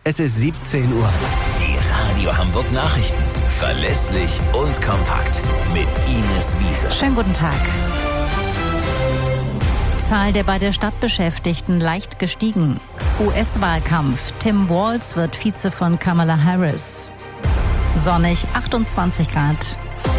Es ist 17 Uhr. Die Radio Hamburg Nachrichten. Verlässlich und kompakt. Mit Ines Wiese. Schönen guten Tag. Zahl der bei der Stadt Beschäftigten leicht gestiegen. US-Wahlkampf. Tim Walz wird Vize von Kamala Harris. Sonnig, 28 Grad.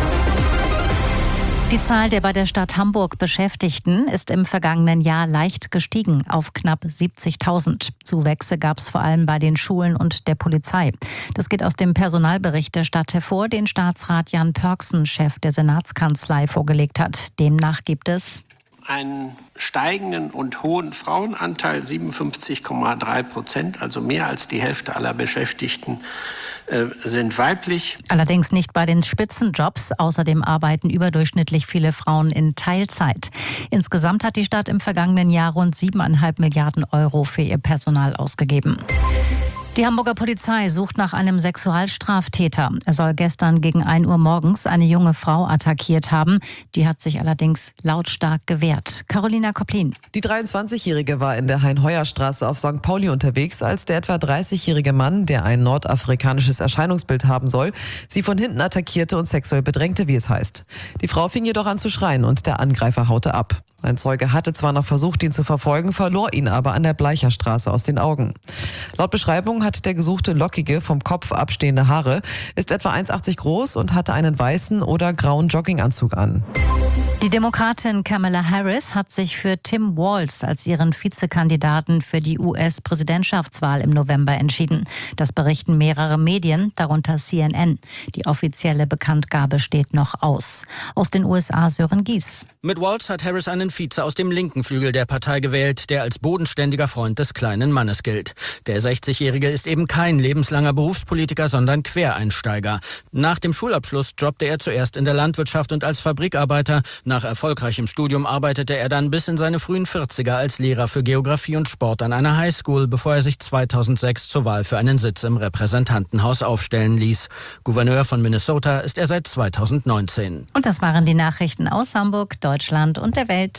Die Zahl der bei der Stadt Hamburg Beschäftigten ist im vergangenen Jahr leicht gestiegen auf knapp 70.000. Zuwächse gab es vor allem bei den Schulen und der Polizei. Das geht aus dem Personalbericht der Stadt hervor, den Staatsrat Jan Pörksen, Chef der Senatskanzlei, vorgelegt hat. Demnach gibt es einen steigenden und hohen Frauenanteil, 57,3%, also mehr als die Hälfte aller Beschäftigten sind weiblich. Allerdings nicht bei den Spitzenjobs. Außerdem arbeiten überdurchschnittlich viele Frauen in Teilzeit. Insgesamt hat die Stadt im vergangenen Jahr rund 7,5 Milliarden Euro für ihr Personal ausgegeben. Die Hamburger Polizei sucht nach einem Sexualstraftäter. Er soll gestern gegen 1 Uhr morgens eine junge Frau attackiert haben. Die hat sich allerdings lautstark gewehrt. Carolina Koplin. Die 23-Jährige war in der Hein-Heuer-Straße auf St. Pauli unterwegs, als der etwa 30-jährige Mann, der ein nordafrikanisches Erscheinungsbild haben soll, sie von hinten attackierte und sexuell bedrängte, wie es heißt. Die Frau fing jedoch an zu schreien und der Angreifer haute ab. Ein Zeuge hatte zwar noch versucht, ihn zu verfolgen, verlor ihn aber an der Bleicherstraße aus den Augen. Laut Beschreibung hat der Gesuchte lockige, vom Kopf abstehende Haare, ist etwa 1,80 groß und hatte einen weißen oder grauen Jogginganzug an. Die Demokratin Kamala Harris hat sich für Tim Walz als ihren Vizekandidaten für die US-Präsidentschaftswahl im November entschieden. Das berichten mehrere Medien, darunter CNN. Die offizielle Bekanntgabe steht noch aus. Aus den USA Sören Gies. Mit Walz hat Harris einen Vize aus dem linken Flügel der Partei gewählt, der als bodenständiger Freund des kleinen Mannes gilt. Der 60-Jährige ist eben kein lebenslanger Berufspolitiker, sondern Quereinsteiger. Nach dem Schulabschluss jobbte er zuerst in der Landwirtschaft und als Fabrikarbeiter. Nach erfolgreichem Studium arbeitete er dann bis in seine frühen 40er als Lehrer für Geografie und Sport an einer Highschool, bevor er sich 2006 zur Wahl für einen Sitz im Repräsentantenhaus aufstellen ließ. Gouverneur von Minnesota ist er seit 2019. Und das waren die Nachrichten aus Hamburg, Deutschland und der Welt.